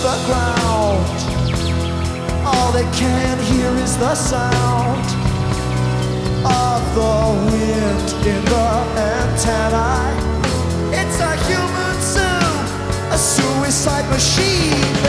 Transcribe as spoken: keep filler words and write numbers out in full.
the ground. All they can hear is the sound of the wind in the antennae. It's a human zoo, a suicide machine.